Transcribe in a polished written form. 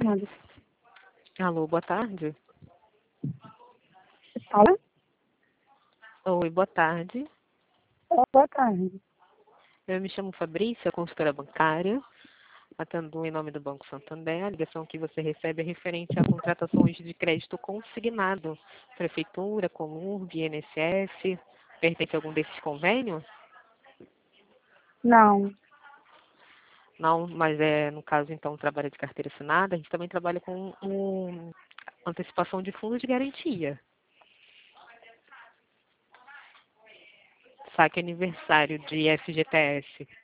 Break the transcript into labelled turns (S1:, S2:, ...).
S1: Nada.
S2: Alô, boa tarde.
S1: Fala?
S2: Oi, boa tarde.
S1: Boa tarde.
S2: Eu me chamo Fabrícia, consultora bancária, atendo em nome do Banco Santander. A ligação que você recebe é referente a contratações de crédito consignado. Prefeitura, Comurg, INSS, pertence a algum desses convênios?
S1: Não.
S2: Não, mas no caso, então, trabalha de carteira assinada. A gente também trabalha com antecipação de fundos de garantia. Saque aniversário de FGTS.